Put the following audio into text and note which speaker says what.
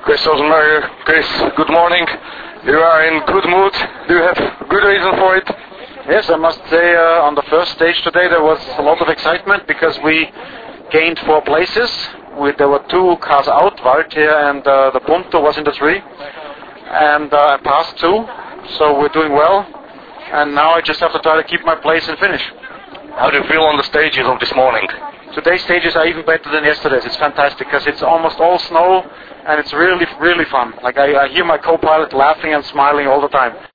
Speaker 1: Chris Rosenberger. Chris, good morning. You are in good mood. Do you have good reason for it?
Speaker 2: Yes, I must say on the first stage today there was a lot of excitement because we gained 4 places. There were 2 cars out, Valtier and the Punto was in the 3. And I passed 2, so we're doing well. And now I just have to try to keep my place and finish.
Speaker 1: How do you feel on the stages of this morning?
Speaker 2: Today's stages are even better than yesterday's. It's fantastic because it's almost all snow and it's really, really fun. Like I hear my co-pilot laughing and smiling all the time.